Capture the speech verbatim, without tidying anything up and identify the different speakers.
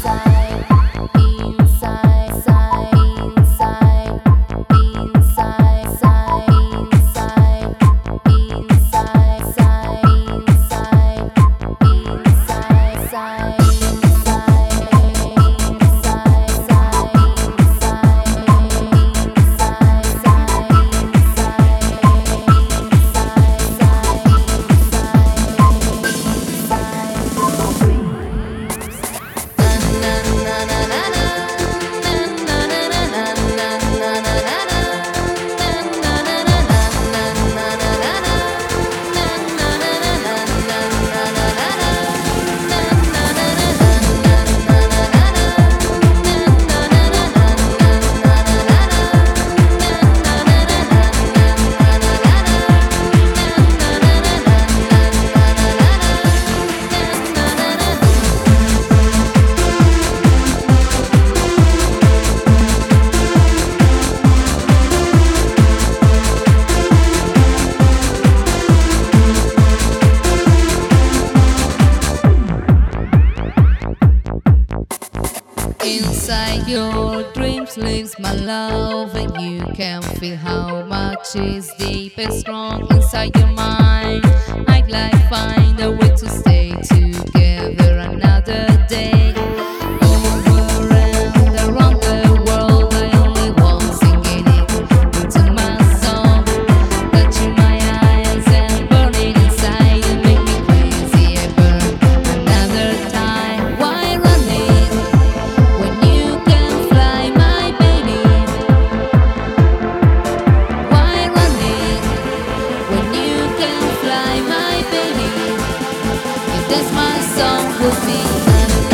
Speaker 1: Inside your dreams lives my love, and you can feel how much is deep and strong inside your mind. I'd like find a way to stay together another day. Over and around the world, I only want singing it into my song. Touching my eyes and burning inside, and make me crazy ever another time. Why running when you can fly, my baby? Why running when you can fly, my baby? If that's my song with me.